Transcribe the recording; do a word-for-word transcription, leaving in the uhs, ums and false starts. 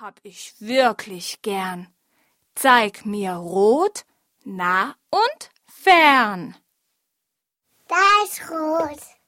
hab ich wirklich gern. Zeig mir rot, nah und fern. Da ist rot.